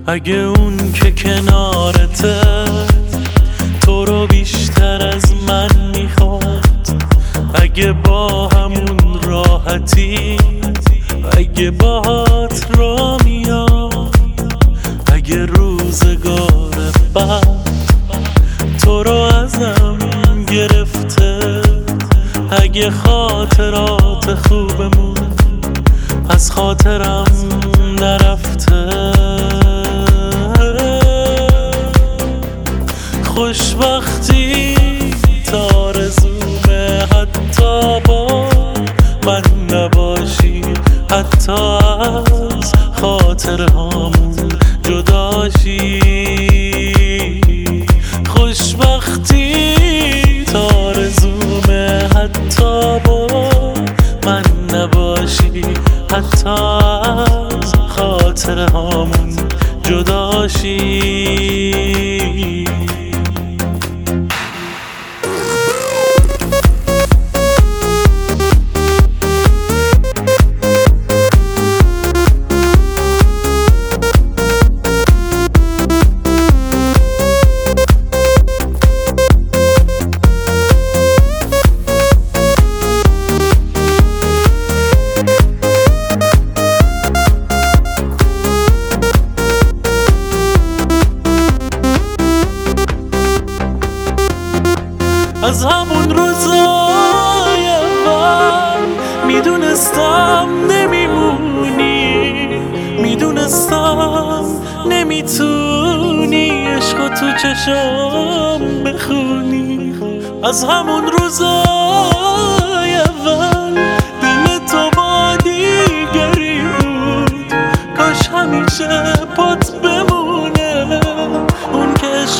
اگه اون که کنارته تو رو بیشتر از من میخواد، اگه با همون راحتی، اگه باهات را میاد، اگه روزگار بعد تو رو ازم گرفته، اگه خاطرات خوبمون از خاطرم نرفته، خوشبختی تا آرزومه حتی با من نباشی، حتی از خاطرهامون جداشی، خوشبختی تا آرزومه حتی با من نباشی، حتی از خاطرهامون جداشی. از همون روزای اول میدونستم نمیمونی، میدونستم نمیتونی عشقو تو چشام بخونی. از همون روزای اول دل تو با دیگری بود، کاش همیشه پات بمونه اون که عشق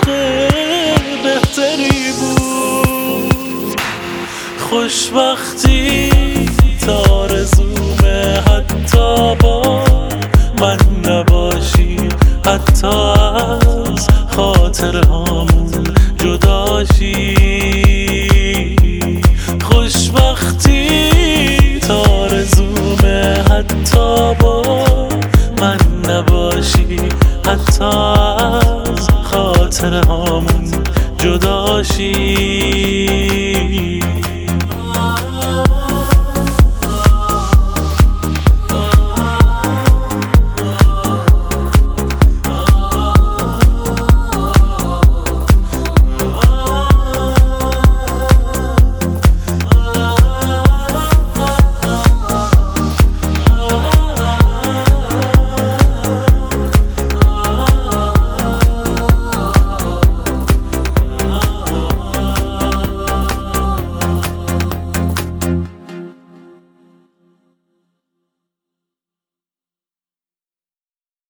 بهتری بود، خوشبختی تا آرزومه حتی با من نباشی، حتی از خاطرهامون جداشی، خوشبختی تا آرزومه حتی با من نباشی، حتی از خاطرهامون جداشی.